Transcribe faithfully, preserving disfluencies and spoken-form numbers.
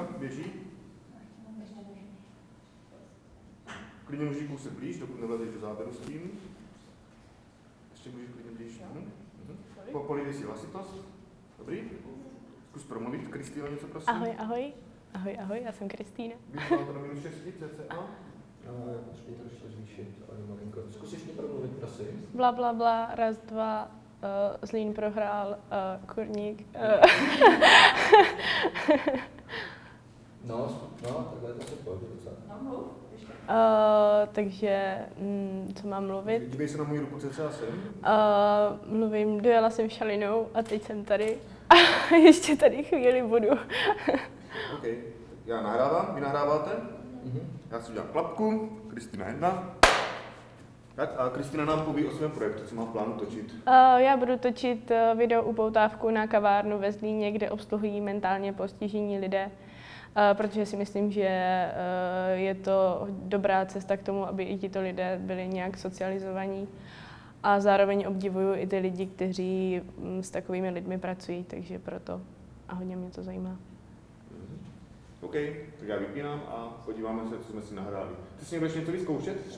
běží. Klidně můžeš kousek blíž, dokud nevlezeš do záběru s tím. Ještě můžeš klidně blíž. Mhm. Mhm. Polívej si hlasitost. Dobrý. Zkus promluvit. Kristýno, něco prosím. Ahoj, ahoj. Ahoj, ahoj, já jsem Kristýna. Vypadá to na minus šest, cca. No, já potřebuji to ještě zvýšit, ale malinko. Zkus ještě promluvit, prosím. Bla, bla, bla, raz, dva, uh, Zlín prohrál, uh, Kurník. Uh. no, no, takhle to se pojde docela. Uh, takže, mm, co mám mluvit? Dívej se na moji ruku, cca sem. Uh, mluvím, dojela jsem šalinou a teď jsem tady. A ještě tady chvíli budu. OK. Já nahrávám, vy nahráváte? Mm-hmm. Já si udělám klapku, Kristýna jedna. Tak a Kristýna nám poví o svém projektu, co má v plánu točit. Uh, já budu točit uh, video upoutávku na kavárnu ve Zlíně, kde obsluhují mentálně postižení lidé. Uh, protože si myslím, že uh, je to dobrá cesta k tomu, aby i tito lidé byli nějak socializovaní. A zároveň obdivuju i ty lidi, kteří um, s takovými lidmi pracují, takže proto a hodně mě to zajímá. OK, tak já vypínám a podíváme se, co jsme si nahráli. Ty si někdo ještě něco vyzkoušet?